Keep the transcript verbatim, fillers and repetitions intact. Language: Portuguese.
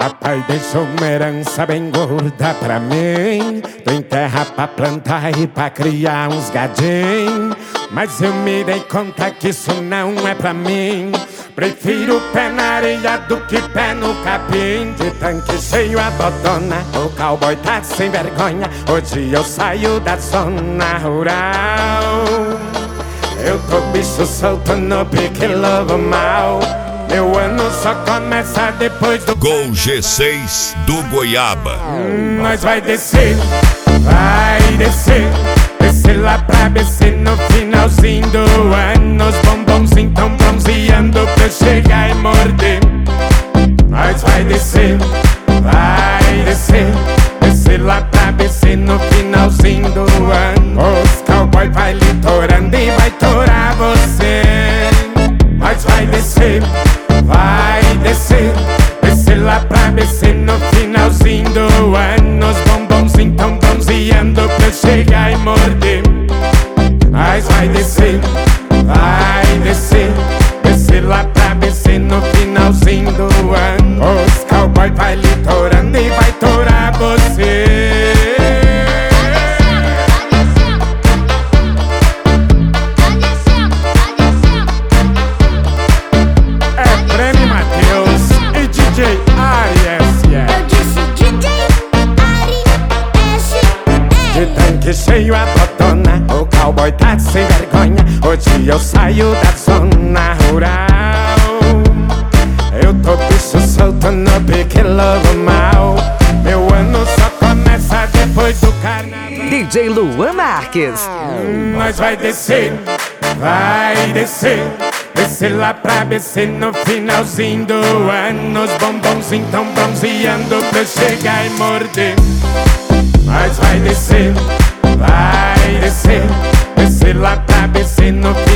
Papai deixou uma herança bem gorda pra mim. Tem terra pra plantar e pra criar uns gadinhos. Mas eu me dei conta que isso não é pra mim. Prefiro pé na areia do que pé no capim. De tanque cheio a bodona, o cowboy tá sem vergonha. Hoje eu saio da zona rural. Eu tô bicho solto no pique lobo mal. Meu ano só começa depois do Gol G seis do Goiaba. hum, Nós vai descer, vai descer. Descer lá pra B C no finalzinho do ano. Os bombonzinhos tão bronzeando pra eu chegar e morder. Nós vai descer, vai descer. Descer lá pra B C no finalzinho do ano. Os cowboy vai litorando e vai torar você. Nós vai descer, vai descer. Descer lá pra B C no finalzinho do ano. Os bombonzinhos tão bronzeando pra eu chegar e morder. Nós vai descer, vai descer. Descer lá pra B C no finalzinho do ano. Os cowboy vai litorando e vai torar você. Que cheio a botona, o cowboy tá sem vergonha. Hoje eu saio da zona rural. Eu tô bicho solto no pique lobo mal. Meu ano só começa depois do carnaval. D J Luan Marques. hum, Nós vai descer, vai descer. Descer lá pra B C no finalzinho do ano. Os bombonzinhos tão bronzeando pra eu chegar e morder. Nós vai descer, vai descer. Descer lá pra B C no